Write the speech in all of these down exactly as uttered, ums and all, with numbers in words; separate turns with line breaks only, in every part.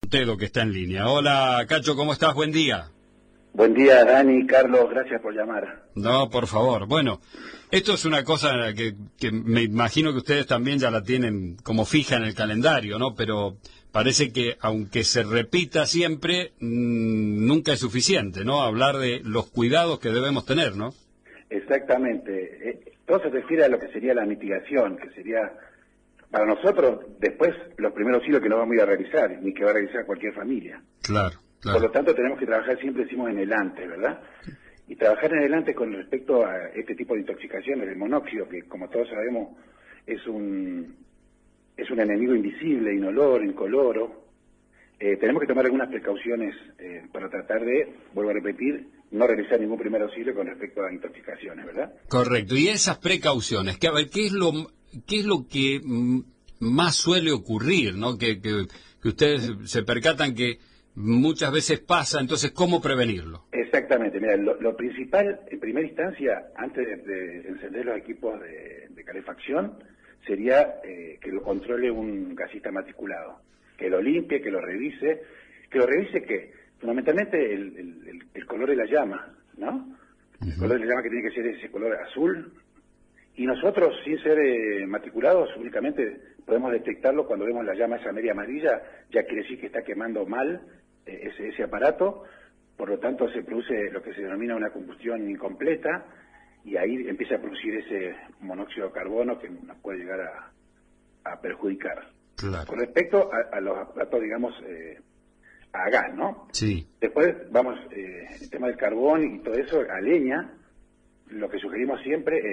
Tedo, que está en línea. Hola, Cacho, ¿cómo estás? Buen día.
Buen día, Dani, Carlos, gracias por llamar.
No, por favor. Bueno, esto es una cosa que, que me imagino que ustedes también ya la tienen como fija en el calendario, ¿no? Pero parece que, aunque se repita siempre, mmm, nunca es suficiente, ¿no? Hablar de los cuidados que debemos tener, ¿no?
Exactamente. Eh, todo se refiere a lo que sería la mitigación, que sería, para nosotros, después, los primeros hilos que no vamos a ir a realizar, ni que va a realizar cualquier familia.
Claro, claro.
Por lo tanto, tenemos que trabajar, siempre decimos, en el antes, ¿verdad? Y trabajar en el antes con respecto a este tipo de intoxicaciones, el monóxido, que como todos sabemos es un es un enemigo invisible, inoloro, incoloro. Eh, tenemos que tomar algunas precauciones eh, para tratar de, vuelvo a repetir, no realizar ningún primer auxilio con respecto a intoxicaciones, ¿verdad?
Correcto. Y esas precauciones, que a ver, ¿qué es lo qué es lo que mm, más suele ocurrir, ¿no? Que, que, que ustedes se percatan que muchas veces pasa, entonces, ¿cómo prevenirlo?
Exactamente, mira, lo, lo principal, en primera instancia, antes de, de encender los equipos de, de calefacción, sería eh, que lo controle un gasista matriculado, que lo limpie, que lo revise, que lo revise que, fundamentalmente, el, el, el color de la llama, ¿no? El
Uh-huh.
color de la llama que tiene que ser ese color azul, y nosotros, sin ser eh, matriculados, únicamente podemos detectarlo cuando vemos la llama esa media amarilla, ya quiere decir que está quemando mal eh, ese, ese aparato. Por lo tanto, se produce lo que se denomina una combustión incompleta y ahí empieza a producir ese monóxido de carbono que nos puede llegar a, a perjudicar.
Claro.
Con respecto a, a los aparatos, digamos, eh, a gas, ¿no?
Sí.
Después, vamos, eh, el tema del carbón y todo eso, a leña, lo que sugerimos siempre es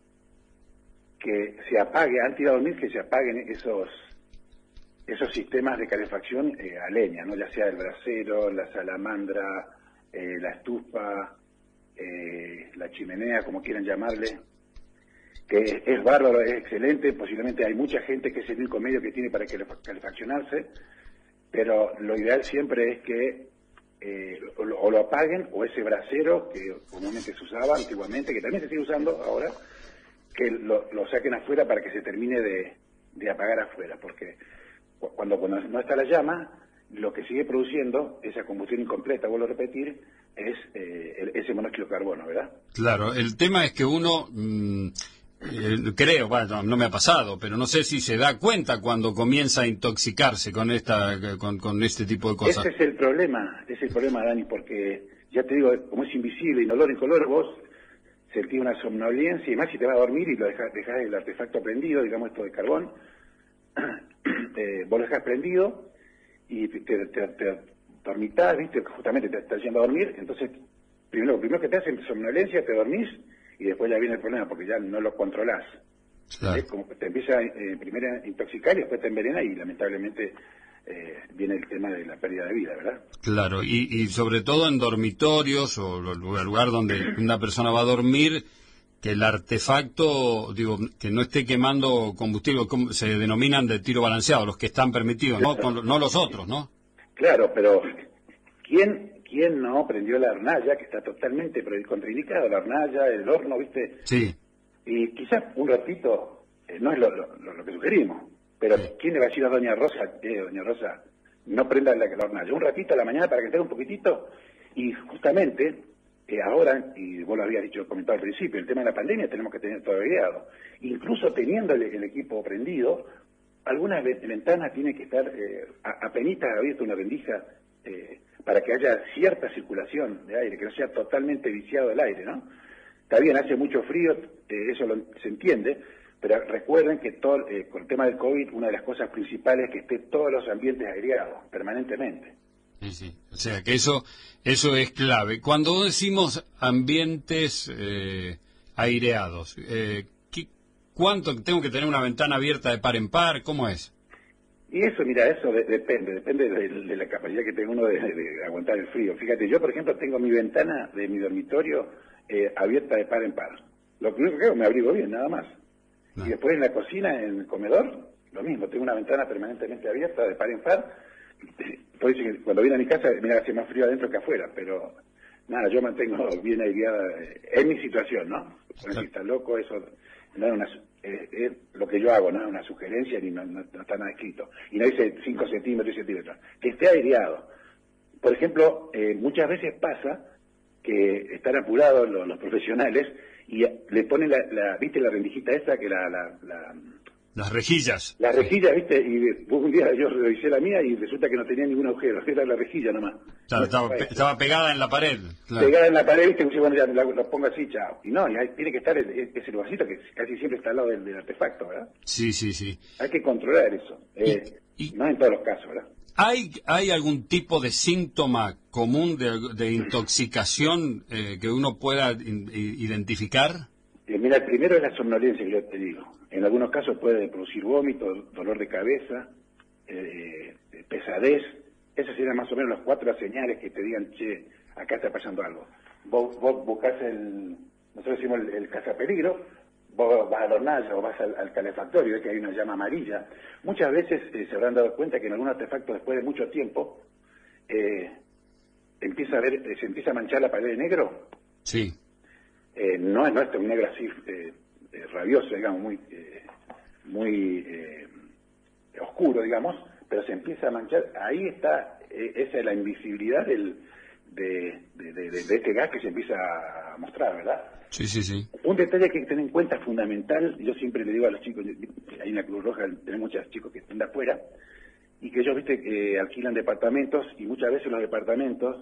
que se apague, antes de ir a dormir, que se apaguen esos esos sistemas de calefacción eh, a leña, ¿no? Ya sea el brasero, la salamandra, eh, la estufa, eh, la chimenea, como quieran llamarle, que es, es bárbaro, es excelente, posiblemente hay mucha gente que es el único medio que tiene para calefaccionarse, pero lo ideal siempre es que eh, o, lo, o lo apaguen, o ese brasero que comúnmente se usaba antiguamente, que también se sigue usando ahora, que lo, lo saquen afuera para que se termine de, de apagar afuera, porque Cuando, cuando no está la llama, lo que sigue produciendo, esa combustión incompleta, vuelvo a repetir, es eh, el, ese monóxido de carbono, ¿verdad?
Claro, el tema es que uno, mmm, eh, creo, bueno, no me ha pasado, pero no sé si se da cuenta cuando comienza a intoxicarse con esta, con, con este tipo de cosas.
Ese es el problema, ese es el problema, Dani, porque, ya te digo, como es invisible, inoloro, incoloro, vos sentís una somnolencia, y más si te vas a dormir y lo dejas, dejás el artefacto prendido, digamos esto de carbón, Eh, vos lo dejas prendido y te, te, te, te dormitás, ¿viste? Justamente te estás yendo a dormir, entonces primero, lo primero que te hace es somnolencia, te dormís y después ya viene el problema porque ya no lo controlás.
Claro.
¿Eh? Como que te empieza eh, primero a intoxicar y después te envenena y lamentablemente eh, viene el tema de la pérdida de vida, ¿verdad?
Claro, y, y sobre todo en dormitorios o lugar, lugar donde una persona va a dormir, que el artefacto, digo, que no esté quemando combustible, se denominan de tiro balanceado, los que están permitidos, ¿no? Con, no los otros, ¿no?
Claro, pero ¿quién, quién no prendió la hornalla, que está totalmente contraindicada, la hornalla, el horno, ¿viste?
Sí.
Y quizás un ratito, eh, no es lo, lo, lo que sugerimos, pero
Sí.
¿quién le va a decir a doña Rosa, eh, doña Rosa, no prenda la, la hornalla? Un ratito a la mañana para que tenga un poquitito, y justamente... Eh, ahora, y vos lo habías dicho, comentado al principio, el tema de la pandemia tenemos que tener todo guiado. Incluso teniendo el, el equipo prendido, algunas ventanas tienen que estar eh, apenitas abierta una rendija eh, para que haya cierta circulación de aire, que no sea totalmente viciado el aire, ¿no? Está bien, hace mucho frío, eh, eso lo, se entiende, pero recuerden que todo, eh, con el tema del COVID, una de las cosas principales es que estén todos los ambientes aireados, permanentemente.
Sí, sí. O sea, que eso eso es clave. Cuando decimos ambientes eh, aireados, eh, ¿qué, ¿cuánto tengo que tener una ventana abierta de par en par? ¿Cómo es?
Y eso, mira, eso de, depende, depende de, de la capacidad que tenga uno de, de aguantar el frío. Fíjate, yo, por ejemplo, tengo mi ventana de mi dormitorio eh, abierta de par en par. Lo único que hago, me abrigo bien, nada más. No. Y después en la cocina, en el comedor, lo mismo, tengo una ventana permanentemente abierta de par en par. Por eso que cuando viene a mi casa, mira, hace más frío adentro que afuera, pero nada, yo mantengo bien aireada, es mi situación, ¿no? Por si está loco, eso no es una, eh, es lo que yo hago, no es una sugerencia ni no, no, no está nada escrito. Y no dice cinco centímetros, diez centímetros. Que esté aireado. Por ejemplo, eh, muchas veces pasa que están apurados los, los profesionales y le ponen la, la, ¿viste la rendijita esa que la... la, la
Las rejillas.
La rejilla, ¿viste? Y un día yo revisé la mía y resulta que no tenía ningún agujero, era la rejilla nomás.
Claro, estaba, pe estaba pegada en la pared. Claro.
Pegada en la pared, ¿viste? Y bueno, ya la, la pongo así, chao. Y no, y ahí tiene que estar el, ese lugarcito que casi siempre está al lado del, del artefacto, ¿verdad?
Sí, sí, sí.
Hay que controlar eso. Eh, y, y... No en todos los casos, ¿verdad?
¿Hay, ¿Hay algún tipo de síntoma común de, de intoxicación eh, que uno pueda in, identificar?
Eh, mira, el primero es la somnolencia que yo te digo. En algunos casos puede producir vómito, dolor de cabeza, eh, pesadez. Esas serían más o menos las cuatro señales que te digan, che, acá está pasando algo. Vos, vos buscás el, nosotros decimos el, el cazapeligro, vos vas a la hornalla o vas al, al calefactorio, ves que hay una llama amarilla. Muchas veces eh, se habrán dado cuenta que en algún artefacto, después de mucho tiempo, eh, empieza a ver, eh, se empieza a manchar la pared de negro.
Sí.
Eh, no es nuestro, un negro así eh, eh, rabioso, digamos, muy eh, muy eh, oscuro, digamos, pero se empieza a manchar. Ahí está, eh, esa es la invisibilidad del, de, de, de, de este gas que se empieza a mostrar, ¿verdad?
Sí, sí, sí.
Un detalle que hay que tener en cuenta fundamental, yo siempre le digo a los chicos, ahí en la Cruz Roja tenemos muchos chicos que están de afuera, y que ellos, viste, que alquilan departamentos, y muchas veces los departamentos,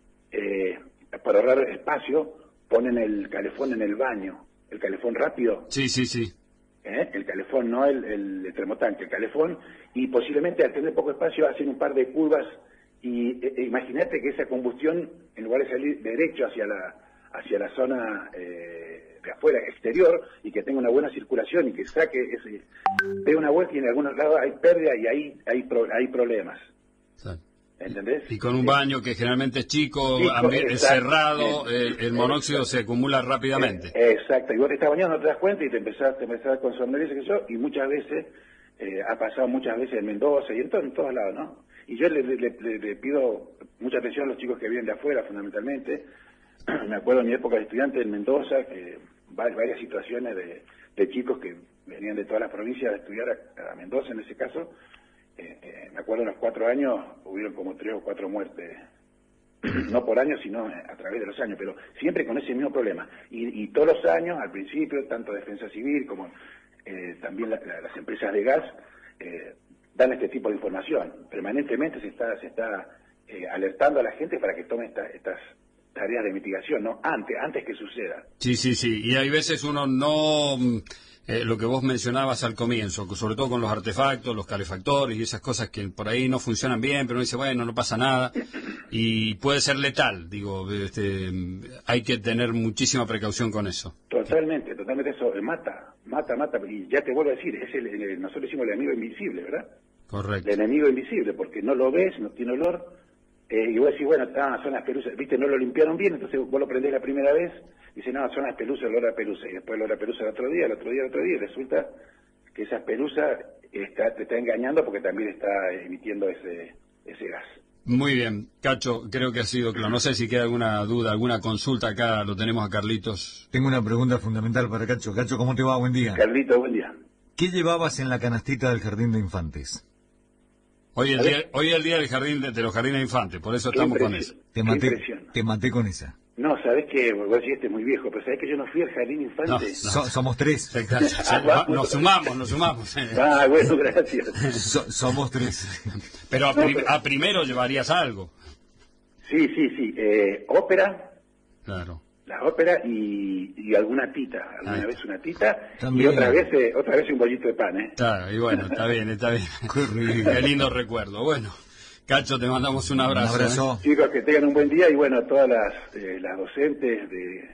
eh, para ahorrar espacio, ponen el calefón en el baño, el calefón rápido.
Sí, sí, sí.
¿Eh? El calefón, no el, el, el termotanque, el calefón, y posiblemente al tener poco espacio hacen un par de curvas, y e, e, imagínate que esa combustión, en lugar de salir derecho hacia la hacia la zona eh, de afuera, exterior, y que tenga una buena circulación, y que saque ese, dé una vuelta, y en algunos lados hay pérdida, y ahí hay, pro, hay problemas. Sí. ¿Entendés?
Y con un baño que generalmente es chico, chico es cerrado, eh, el, el monóxido se acumula rápidamente.
Eh, exacto, y vos te estás bañando, no te das cuenta y te empezás, te empezás con somnolencia, que yo, y muchas veces, eh, ha pasado muchas veces en Mendoza y en, todo, en todos lados, ¿no? Y yo le, le, le, le pido mucha atención a los chicos que vienen de afuera, fundamentalmente. Me acuerdo en mi época de estudiante en Mendoza, que varias situaciones de, de chicos que venían de todas las provincias a estudiar a, a Mendoza, en ese caso. Eh, eh, me acuerdo en los cuatro años hubieron como tres o cuatro muertes, no por año, sino a través de los años, pero siempre con ese mismo problema. Y, y todos los años, al principio, tanto Defensa Civil como eh, también la, la, las empresas de gas eh, dan este tipo de información. Permanentemente se está se está eh, alertando a la gente para que tome esta, estas tareas de mitigación, ¿no? Antes, antes que suceda.
Sí, sí, sí. Y hay veces uno no... Eh, lo que vos mencionabas al comienzo, sobre todo con los artefactos, los calefactores y esas cosas que por ahí no funcionan bien, pero uno dice, bueno, no pasa nada, y puede ser letal, digo, este, hay que tener muchísima precaución con eso.
Totalmente, totalmente eso, mata, mata, mata, y ya te vuelvo a decir, es el, el, nosotros decimos el enemigo invisible, ¿verdad?
Correcto.
El enemigo invisible, porque no lo ves, no tiene olor, eh, y vos decís, bueno, ah, son las pelusas, viste, no lo limpiaron bien, entonces vos lo prendés la primera vez, dice, no, son las pelusas, el olor a pelusa, y después el olor a pelusa el otro día, el otro día, el otro día, y resulta que esas pelusas está, te está engañando porque también está emitiendo ese, ese gas.
Muy bien, Cacho, creo que ha sido claro. No sé si queda alguna duda, alguna consulta acá, lo tenemos a Carlitos.
Tengo una pregunta fundamental para Cacho. Cacho, ¿cómo te va? Buen día.
Carlitos, buen día.
¿Qué llevabas en la canastita del Jardín de Infantes?
Hoy es el día, hoy es el día del jardín de, de los jardines de infantes, por eso estamos con eso.
Te maté, te maté con esa.
No, sabés que, vos decís, este es muy viejo, pero sabés que yo no fui al jardín infante. No, no.
So, somos tres.
Nos sumamos, nos sumamos.
Ah, bueno, gracias.
So, somos tres.
Pero a, prim no, pero a primero llevarías algo.
Sí, sí, sí. Eh, ópera.
Claro.
La ópera y, y alguna tita. Alguna Ay. vez una tita.
También.
Y otra vez, eh, otra vez un bollito de pan, ¿eh?
Claro, y bueno, está bien, está bien. Qué, Qué lindo recuerdo. Bueno. Cacho, te mandamos un abrazo.
Un abrazo.
¿eh? Chicos, que tengan un buen día y bueno, todas las, eh, las docentes de,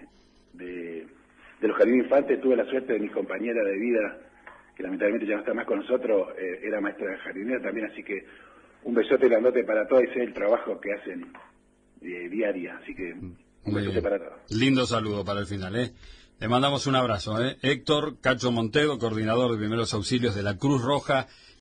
de, de los jardines infantes, tuve la suerte de mi compañera de vida, que lamentablemente ya no está más con nosotros, eh, era maestra jardinera también, así que un besote grandote para todos y sé el trabajo que hacen eh, día a día, así que un
Muy
besote
bien.
para todos.
Lindo saludo para el final, ¿eh? Le mandamos un abrazo, ¿eh? Héctor Cacho Montedo, coordinador de primeros auxilios de la Cruz Roja.